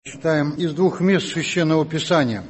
Читаем из двух мест Священного Писания.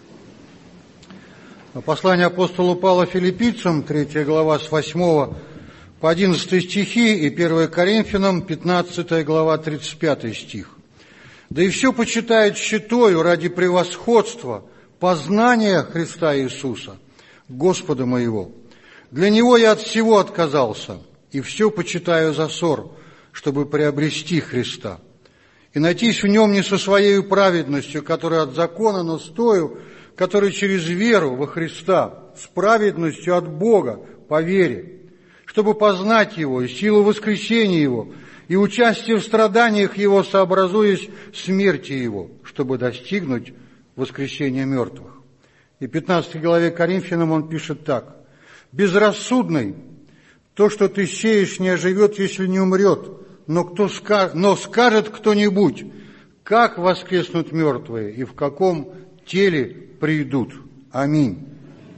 Послание апостола Павла Филиппийцам, 3 глава с 8 по 11 стихи, и 1 Коринфянам, 15 глава, 35 стих. «Да и все почитают считаю ради превосходства познания Христа Иисуса, Господа моего. Для Него я от всего отказался, и все почитаю за ссор, чтобы приобрести Христа. И найтись в Нем не со своей праведностью, которая от закона, но с тою, которая через веру во Христа, с праведностью от Бога по вере, чтобы познать Его и силу воскресения Его, и участие в страданиях Его, сообразуясь смерти Его, чтобы достигнуть воскресения мертвых». И в 15 главе Коринфянам он пишет так: «Безрассудный, то, что ты сеешь, не оживет, если не умрет. Но скажет кто-нибудь, как воскреснут мертвые и в каком теле придут. Аминь».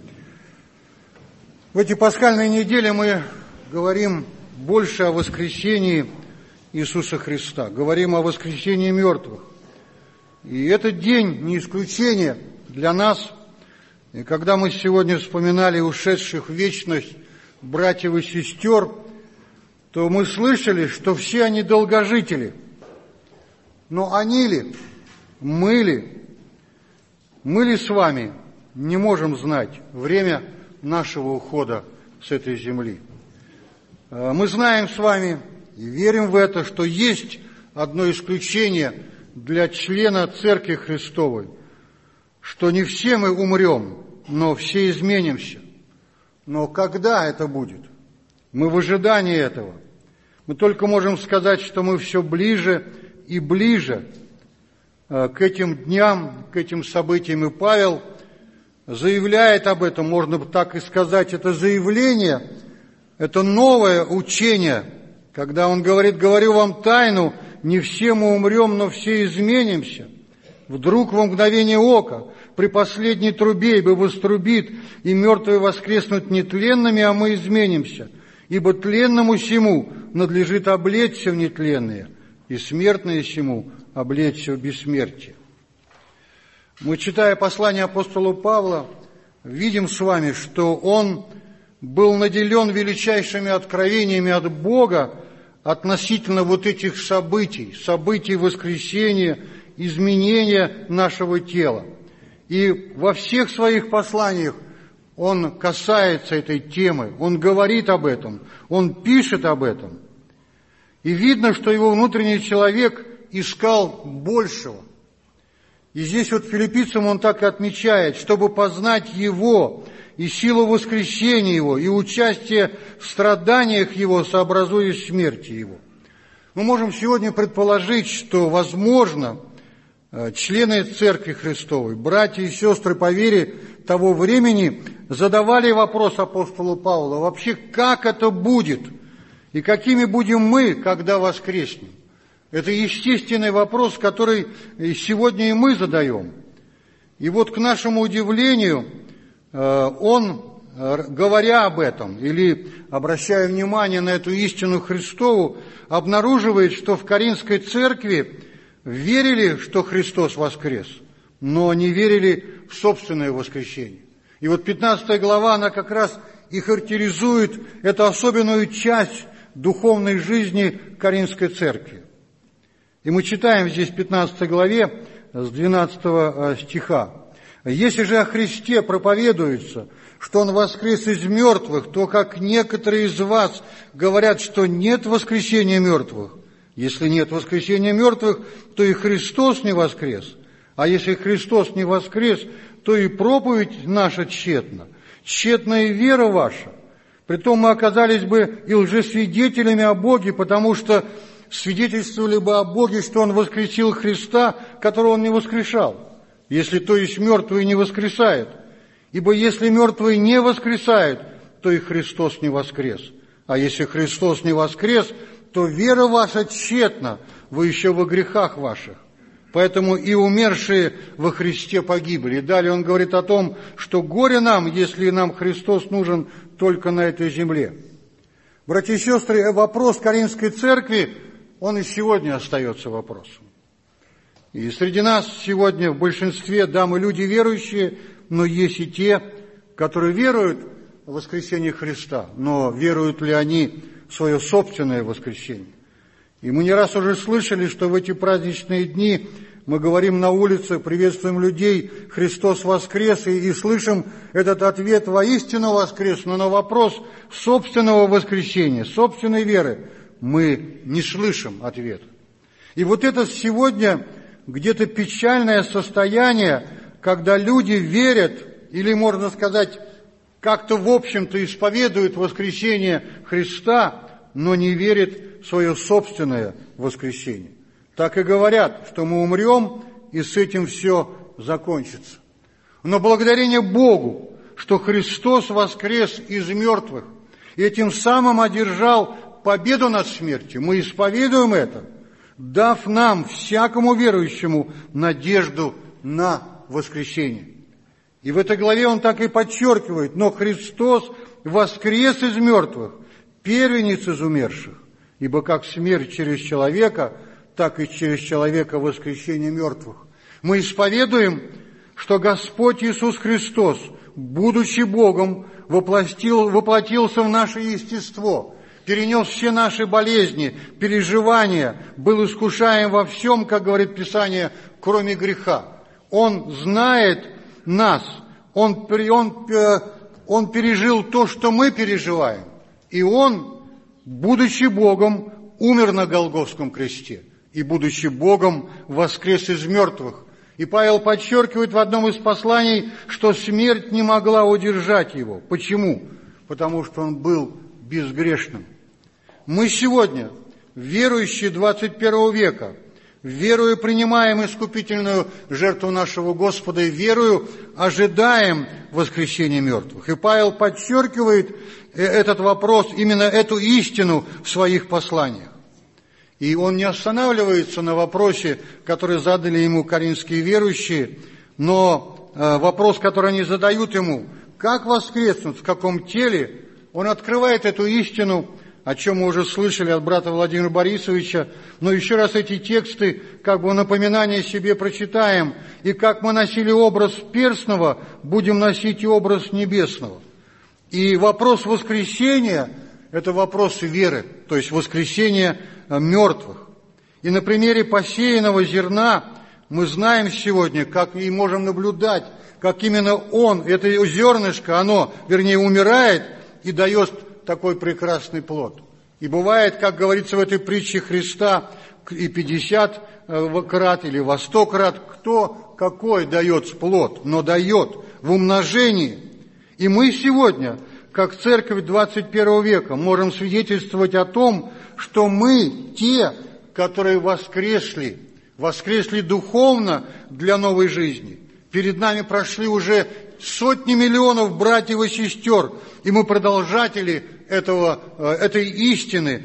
В эти пасхальные недели мы говорим больше о воскресении Иисуса Христа, говорим о воскресении мертвых. И этот день не исключение для нас. И когда мы сегодня вспоминали ушедших в вечность братьев и сестер, то мы слышали, что все они долгожители. Но они ли, мы ли с вами не можем знать время нашего ухода с этой земли? Мы знаем с вами и верим в это, что есть одно исключение для члена Церкви Христовой, что не все мы умрем, но все изменимся. Но когда это будет? Мы в ожидании этого. Мы только можем сказать, что мы все ближе и ближе к этим дням, к этим событиям. И Павел заявляет об этом, можно так и сказать, это заявление, это новое учение, когда он говорит: «Говорю вам тайну, не все мы умрем, но все изменимся. Вдруг во мгновение ока, при последней трубе, ибо вострубит, и мертвые воскреснут нетленными, а мы изменимся. Ибо тленному сему надлежит облечься в нетленное, и смертное сему облечься в бессмертие». Мы, читая послание апостола Павла, видим с вами, что он был наделен величайшими откровениями от Бога относительно вот этих событий воскресения, изменения нашего тела. И во всех своих посланиях он касается этой темы, он говорит об этом, он пишет об этом. И видно, что его внутренний человек искал большего. И здесь вот филиппийцам он так и отмечает: чтобы познать Его и силу воскресения Его, и участие в страданиях Его, сообразуясь смерти Его. Мы можем сегодня предположить, что, возможно, члены Церкви Христовой, братья и сестры по вере того времени задавали вопрос апостолу Павлу: вообще, как это будет? И какими будем мы, когда воскреснем? Это естественный вопрос, который сегодня и мы задаем. И вот, к нашему удивлению, он, говоря об этом, или обращая внимание на эту истину Христову, обнаруживает, что в Коринфской церкви верили, что Христос воскрес, но не верили в собственное воскресение. И вот 15 глава, она как раз и характеризует эту особенную часть духовной жизни Коринфской церкви. И мы читаем здесь в 15 главе с 12 стиха: «Если же о Христе проповедуется, что Он воскрес из мертвых, то как некоторые из вас говорят, что нет воскресения мертвых. Если нет воскресения мертвых, то и Христос не воскрес. А если Христос не воскрес, то и проповедь наша тщетна, тщетна и вера ваша. Притом мы оказались бы и лжесвидетелями о Боге, потому что свидетельствовали бы о Боге, что Он воскресил Христа, которого Он не воскрешал, если то есть мертвые не воскресают. Ибо если мертвые не воскресают, то и Христос не воскрес. А если Христос не воскрес, то вера ваша тщетна, вы еще во грехах ваших. Поэтому и умершие во Христе погибли». И далее он говорит о том, что горе нам, если нам Христос нужен только на этой земле. Братья и сестры, вопрос Коринфской церкви, он и сегодня остается вопросом. И среди нас сегодня в большинстве, да, мы люди верующие, но есть и те, которые веруют в воскресение Христа, но веруют ли они в свое собственное воскресение? И мы не раз уже слышали, что в эти праздничные дни мы говорим на улице, приветствуем людей, Христос воскрес, и слышим этот ответ: воистину воскрес, но на вопрос собственного воскресения, собственной веры мы не слышим ответа. И вот это сегодня где-то печальное состояние, когда люди верят, или, можно сказать, как-то в общем-то исповедуют воскресение Христа, но не верят в свое собственное воскресение. Так и говорят, что мы умрем, и с этим все закончится. Но благодарение Богу, что Христос воскрес из мертвых, и этим самым одержал победу над смертью, мы исповедуем это, дав нам, всякому верующему, надежду на воскресение. И в этой главе он так и подчеркивает: но Христос воскрес из мертвых, первенец из умерших, ибо как смерть через человека, так и через человека воскресение мертвых. Мы исповедуем, что Господь Иисус Христос, будучи Богом, воплотился в наше естество, перенес все наши болезни, переживания, был искушаем во всем, как говорит Писание, кроме греха. Он знает нас, Он пережил то, что мы переживаем, и Он, будучи Богом, умер на Голгофском кресте, и, будучи Богом, воскрес из мертвых. И Павел подчеркивает в одном из посланий, что смерть не могла удержать его. Почему? Потому что он был безгрешным. Мы сегодня, верующие 21 века, верою принимаем искупительную жертву нашего Господа и верою ожидаем воскресения мертвых. И Павел подчеркивает этот вопрос, именно эту истину в своих посланиях. И он не останавливается на вопросе, который задали ему коринфские верующие, но вопрос, который они задают ему: как воскреснуть, в каком теле, он открывает эту истину, о чем мы уже слышали от брата Владимира Борисовича, но еще раз эти тексты, как бы напоминание себе прочитаем, и как мы носили образ перстного, будем носить и образ небесного. И вопрос воскресения – это вопрос веры, то есть воскресения мертвых. И на примере посеянного зерна мы знаем сегодня, как и можем наблюдать, как именно это зернышко, оно, умирает и дает такой прекрасный плод. И бывает, как говорится в этой притче Христа, и 50 крат или во 100 крат, кто какой дает плод, но дает в умножении. И мы сегодня, как церковь 21 века, можем свидетельствовать о том, что мы те, которые воскресли духовно для новой жизни. Перед нами прошли уже сотни миллионов братьев и сестер, и мы продолжатели этой истины,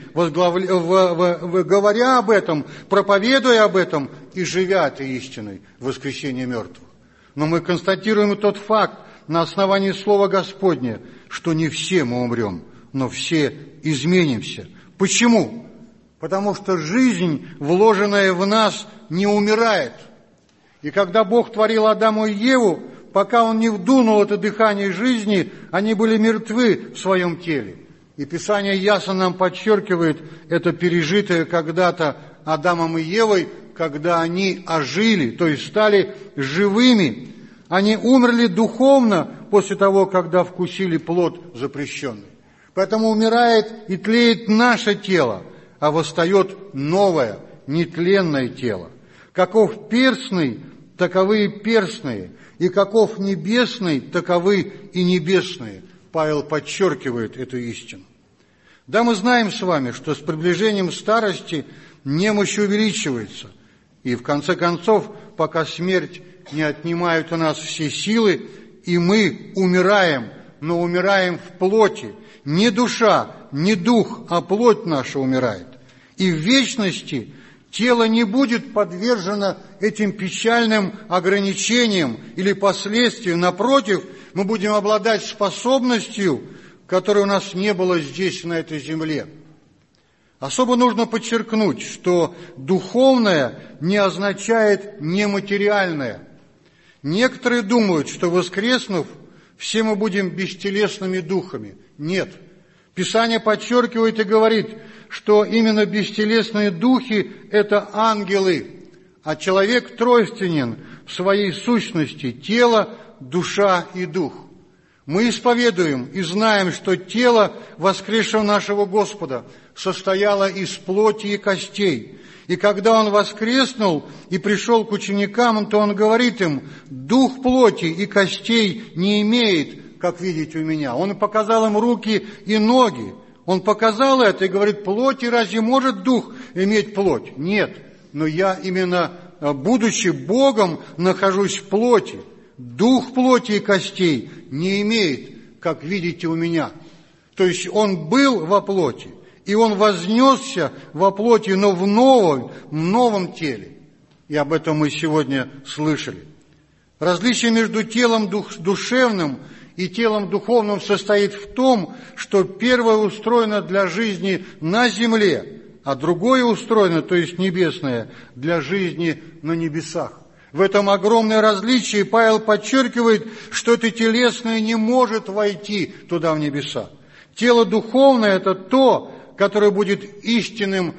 говоря об этом, проповедуя об этом и живя этой истиной воскресения мертвых. Но мы констатируем тот факт на основании Слова Господня, что не все мы умрем, но все изменимся. Почему? Потому что жизнь, вложенная в нас, не умирает. И когда Бог творил Адама и Еву, пока Он не вдунул это дыхание жизни, они были мертвы в своем теле. И Писание ясно нам подчеркивает это пережитое когда-то Адамом и Евой, когда они ожили, то есть стали живыми. Они умерли духовно после того, когда вкусили плод запрещенный. Поэтому умирает и тлеет наше тело, а восстает новое, нетленное тело. Каков перстный, таковы и перстные, и каков небесный, таковы и небесные. Павел подчеркивает эту истину. Да, мы знаем с вами, что с приближением старости немощь увеличивается. И в конце концов, пока смерть не отнимает у нас все силы, и мы умираем, но умираем в плоти. Не душа, не дух, а плоть наша умирает. И в вечности тело не будет подвержено этим печальным ограничениям или последствиям. Напротив, мы будем обладать способностью, которой у нас не было здесь, на этой земле. Особо нужно подчеркнуть, что духовное не означает нематериальное. Некоторые думают, что воскреснув, все мы будем бестелесными духами. Нет. Писание подчеркивает и говорит, что именно бестелесные духи – это ангелы, а человек тройственен в своей сущности – тело, душа и дух. Мы исповедуем и знаем, что тело воскресшего нашего Господа состояло из плоти и костей. И когда Он воскреснул и пришел к ученикам, то Он говорит им: «Дух плоти и костей не имеет, как видите у меня». Он показал им руки и ноги. Он показал это и говорит: плоти разве может дух иметь плоть? Нет, но я именно, будучи Богом, нахожусь в плоти. Дух плоти и костей не имеет, как видите у меня. То есть Он был во плоти, и Он вознесся во плоти, но в новом теле. И об этом мы сегодня слышали. Различие между телом душевным и телом духовным состоит в том, что первое устроено для жизни на земле, а другое устроено, то есть небесное, для жизни на небесах. В этом огромное различие, и Павел подчеркивает, что это телесное не может войти туда, в небеса. Тело духовное – это то, которое будет истинным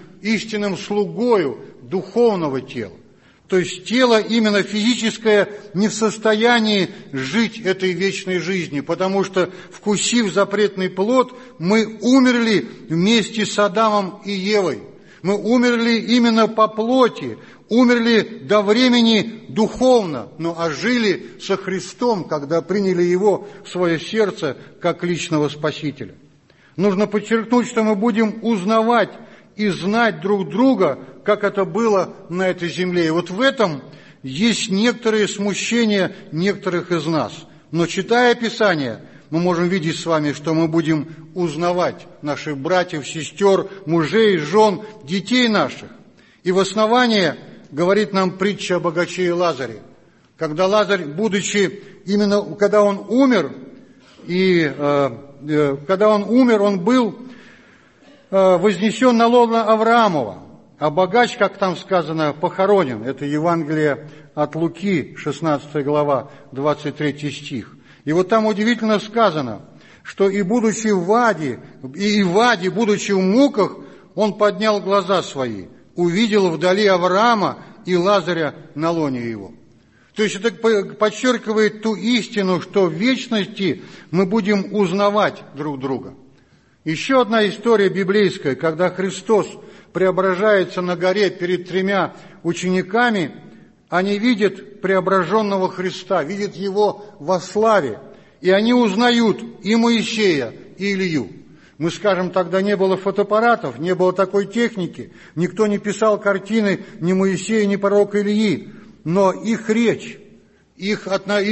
слугою духовного тела. То есть тело именно физическое не в состоянии жить этой вечной жизнью, потому что, вкусив запретный плод, мы умерли вместе с Адамом и Евой. Мы умерли именно по плоти, умерли до времени духовно, но ожили со Христом, когда приняли Его в свое сердце как личного Спасителя. Нужно подчеркнуть, что мы будем узнавать и знать друг друга, как это было на этой земле. И вот в этом есть некоторые смущения некоторых из нас. Но читая Писание, мы можем видеть с вами, что мы будем узнавать наших братьев, сестер, мужей, жен, детей наших. И в основании говорит нам притча о богаче и Лазаре. Когда Лазарь, когда он умер, он был вознесен на лоно Авраамова, а богач, как там сказано, похоронен. Это Евангелие от Луки, 16 глава, 23 стих. И вот там удивительно сказано, что и будучи в аде, будучи в муках, он поднял глаза свои, увидел вдали Авраама и Лазаря на лоне его. То есть это подчеркивает ту истину, что в вечности мы будем узнавать друг друга. Еще одна история библейская, когда Христос преображается на горе перед 3 учениками, они видят преображенного Христа, видят Его во славе, и они узнают и Моисея, и Илью. Мы скажем, тогда не было фотоаппаратов, не было такой техники, никто не писал картины ни Моисея, ни пророка Ильи, но их речь, их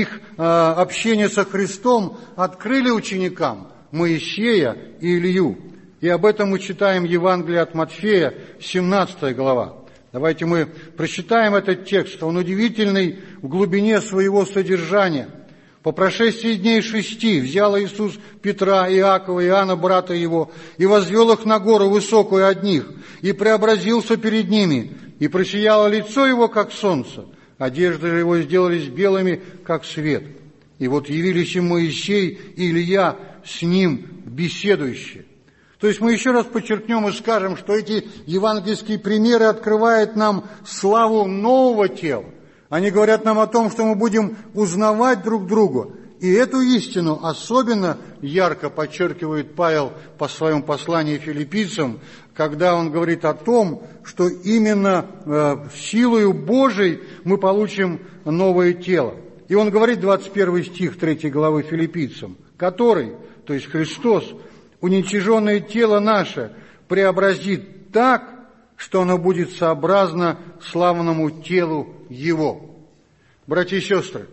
общение со Христом открыли ученикам Моисея и Илью. И об этом мы читаем в Евангелии от Матфея, 17 глава. Давайте мы прочитаем этот текст. Он удивительный в глубине своего содержания. «По прошествии дней 6 взял Иисус Петра, Иакова и Иоанна, брата его, и возвел их на гору высокую от них, и преобразился перед ними, и просияло лицо его, как солнце, одежды же его сделались белыми, как свет. И вот явились им Моисей и Илья с ним беседующие». То есть мы еще раз подчеркнем и скажем, что эти евангельские примеры открывают нам славу нового тела. Они говорят нам о том, что мы будем узнавать друг друга. И эту истину особенно ярко подчеркивает Павел по своему посланию филиппийцам, когда он говорит о том, что именно силою Божией мы получим новое тело. И он говорит, 21 стих 3 главы филиппийцам, который, то есть Христос, уничиженное тело наше преобразит так, что оно будет сообразно славному телу Его. Братья и сестры,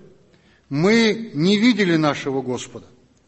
мы не видели нашего Господа.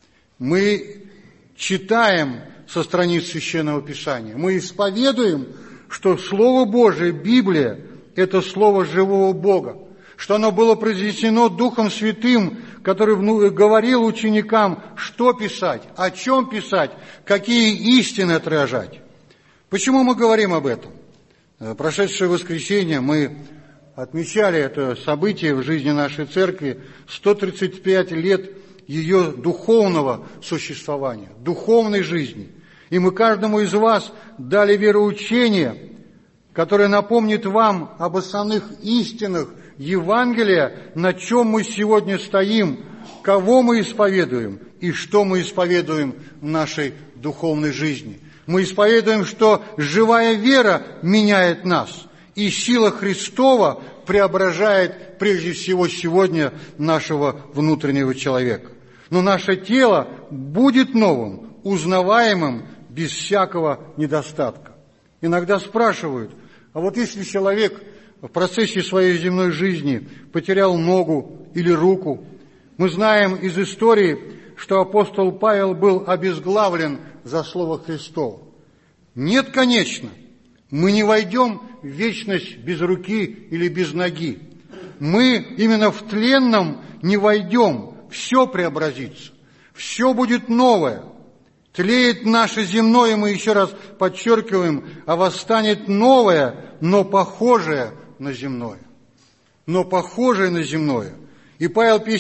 Мы читаем со страниц Священного Писания. Мы исповедуем, что Слово Божие, Библия, это Слово живого Бога, что оно было произнесено Духом Святым, который говорил ученикам, что писать, о чем писать, какие истины отражать. Почему мы говорим об этом? Прошедшее воскресенье мы отмечали это событие в жизни нашей церкви, 135 лет ее духовного существования, духовной жизни. И мы каждому из вас дали вероучение, которое напомнит вам об основных истинах Евангелия, на чем мы сегодня стоим, кого мы исповедуем и что мы исповедуем в нашей духовной жизни. Мы исповедуем, что живая вера меняет нас, и сила Христова преображает прежде всего сегодня нашего внутреннего человека. Но наше тело будет новым, узнаваемым, без всякого недостатка. Иногда спрашивают, а вот если человек в процессе своей земной жизни потерял ногу или руку, мы знаем из истории, что апостол Павел был обезглавлен за слово Христово. Нет, конечно, мы не войдем в вечность без руки или без ноги. Мы именно в тленном не войдем, все преобразится, все будет новое. Тлеет наше земное, мы еще раз подчеркиваем, а восстанет новое, но похожее на земное. Но похожее на земное. И Павел в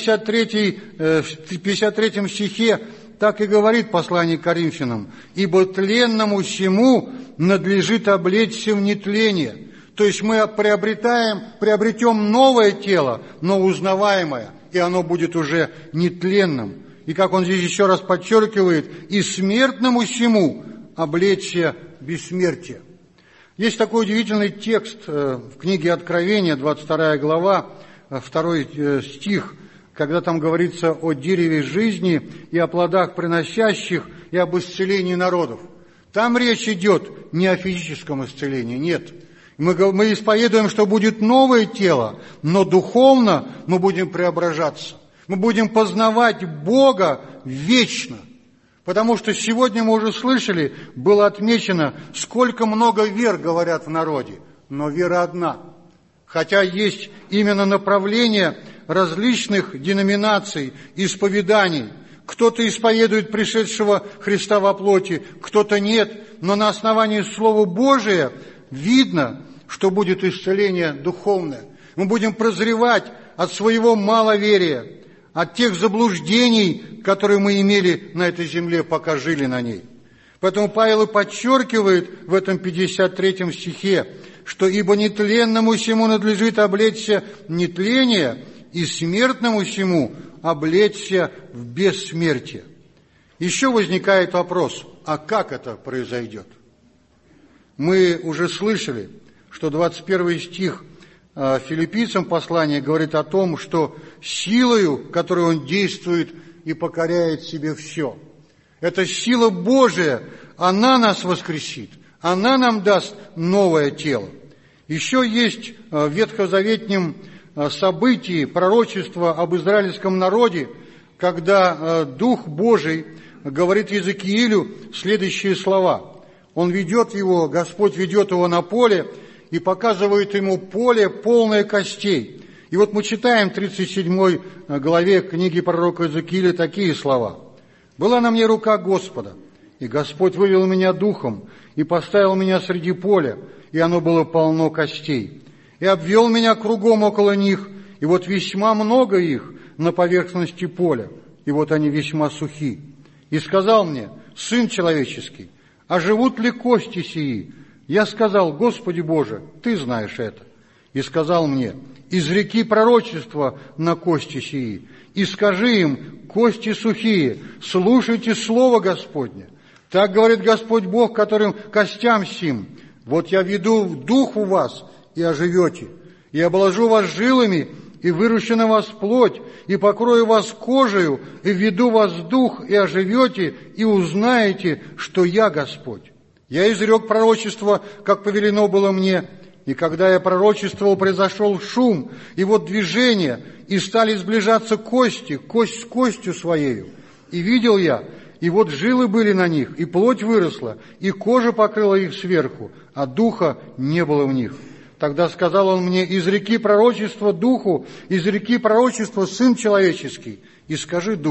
53 стихе так и говорит в послании к Коринфянам: «Ибо тленному сему надлежит облечься в нетление». То есть мы приобретем новое тело, но узнаваемое, и оно будет уже нетленным. И как он здесь еще раз подчеркивает, и смертному сему облечься бессмертие. Есть такой удивительный текст в книге Откровения, 22 глава, 2 стих, когда там говорится о дереве жизни и о плодах приносящих, и об исцелении народов. Там речь идет не о физическом исцелении, нет. Мы исповедуем, что будет новое тело, но духовно мы будем преображаться. Мы будем познавать Бога вечно. Потому что сегодня мы уже слышали, было отмечено, сколько много вер говорят в народе, но вера одна. Хотя есть именно направления различных деноминаций, исповеданий. Кто-то исповедует пришедшего Христа во плоти, кто-то нет. Но на основании Слова Божия видно, что будет исцеление духовное. Мы будем прозревать от своего маловерия, от тех заблуждений, которые мы имели на этой земле, пока жили на ней. Поэтому Павел и подчеркивает в этом 53 стихе, что «ибо нетленному сему надлежит облечься в нетление, и смертному сему облечься в бессмертие». Еще возникает вопрос, а как это произойдет? Мы уже слышали, что 21 стих Филиппийцам послание говорит о том, что силою, которой он действует и покоряет себе все. Это сила Божия, она нас воскресит, она нам даст новое тело. Еще есть в ветхозаветнем событии пророчество об израильском народе, когда Дух Божий говорит Иезекиилю следующие слова. Он ведет его, Господь ведет его на поле и показывает ему поле, полное костей. И вот мы читаем в 37 главе книги пророка Иезекииля такие слова. «Была на мне рука Господа, и Господь вывел меня духом, и поставил меня среди поля, и оно было полно костей. И обвел меня кругом около них, и вот весьма много их на поверхности поля, и вот они весьма сухи. И сказал мне: Сын человеческий, а живут ли кости сии? Я сказал: Господи Боже, Ты знаешь это. И сказал мне: изреки пророчество на кости сии, и скажи им: кости сухие, слушайте слово Господне. Так говорит Господь Бог, которым костям сим: вот я веду дух у вас, и оживете, и обложу вас жилами, и выращу на вас плоть, и покрою вас кожею, и введу вас в дух, и оживете, и узнаете, что я Господь. Я изрек пророчество, как повелено было мне, и когда я пророчествовал, произошел шум, и вот движение, и стали сближаться кости, кость с костью своею. И видел я, и вот жилы были на них, и плоть выросла, и кожа покрыла их сверху, а духа не было в них. Тогда сказал он мне: изреки пророчество духу, изреки пророчество Сын человеческий, и скажи духу: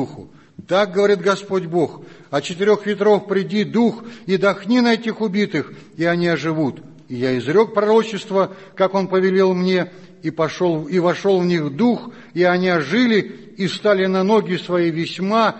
Так говорит Господь Бог: от 4 ветров приди дух, и дохни на этих убитых, и они оживут. И я изрек пророчество, как он повелел мне, и вошел в них дух, и они ожили, и стали на ноги свои весьма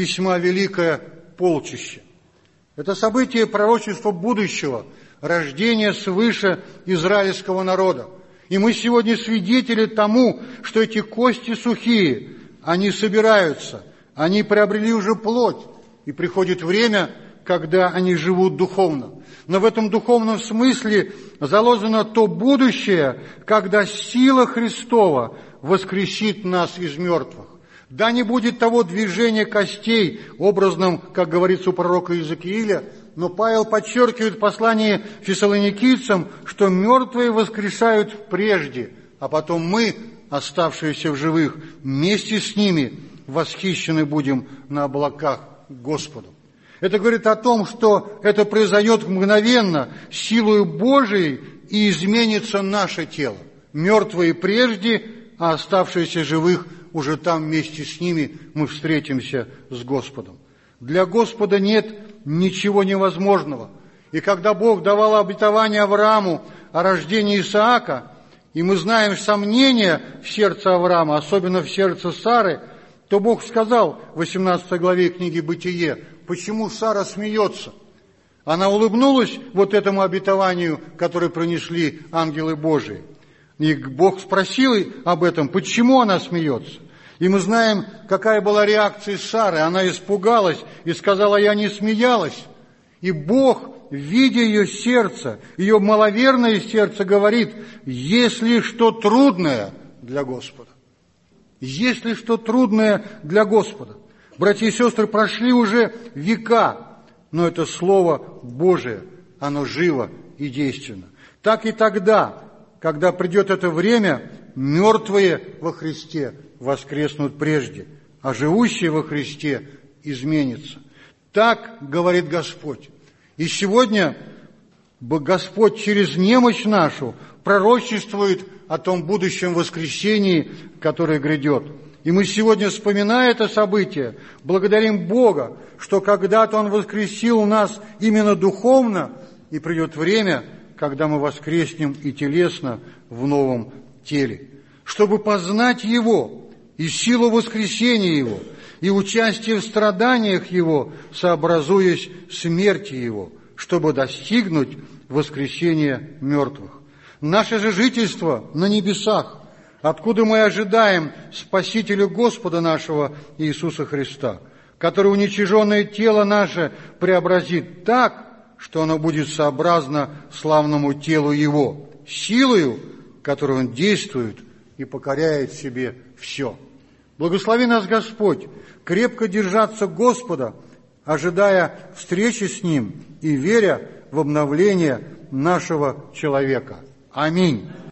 великое полчище». Это событие пророчества будущего, рождения свыше израильского народа. И мы сегодня свидетели тому, что эти кости сухие, они собираются, они приобрели уже плоть, и приходит время, когда они живут духовно. Но в этом духовном смысле заложено то будущее, когда сила Христова воскресит нас из мертвых. Да не будет того движения костей, образным, как говорится у пророка Иезекииля, но Павел подчеркивает в послании фессалоникийцам, что мертвые воскресают прежде, а потом мы, оставшиеся в живых, вместе с ними восхищены будем на облаках к Господу. Это говорит о том, что это произойдет мгновенно, силою Божией, и изменится наше тело. Мертвые прежде, а оставшиеся живых уже там вместе с ними мы встретимся с Господом. Для Господа нет ничего невозможного. И когда Бог давал обетование Аврааму о рождении Исаака, и мы знаем сомнения в сердце Авраама, особенно в сердце Сары, то Бог сказал в 18 главе книги «Бытие», почему Сара смеется. Она улыбнулась вот этому обетованию, которое принесли ангелы Божии. И Бог спросил об этом, почему она смеется. И мы знаем, какая была реакция Сары. Она испугалась и сказала: «Я не смеялась». И Бог, видя ее сердце, ее маловерное сердце, говорит: «Есть ли что трудное для Господа?» Есть ли что трудное для Господа? Братья и сестры, прошли уже века, но это Слово Божие, оно живо и действенно. Так и тогда, когда придет это время, мертвые во Христе воскреснут прежде, а живущие во Христе изменятся. Так говорит Господь. И сегодня Господь через немощь нашу пророчествует о том будущем воскресении, которое грядет. И мы сегодня, вспоминая это событие, благодарим Бога, что когда-то Он воскресил нас именно духовно, и придет время, когда мы воскреснем и телесно в новом теле. Чтобы познать Его и силу воскресения Его, и участие в страданиях Его, сообразуясь смерти Его, чтобы достигнуть воскресения мертвых. Наше же жительство на небесах, откуда мы ожидаем Спасителя Господа нашего Иисуса Христа, который уничиженное тело наше преобразит так, что оно будет сообразно славному телу Его, силою, которой Он действует и покоряет себе все. Благослови нас, Господь, крепко держаться Господа, ожидая встречи с Ним и веря в обновление нашего человека. Аминь.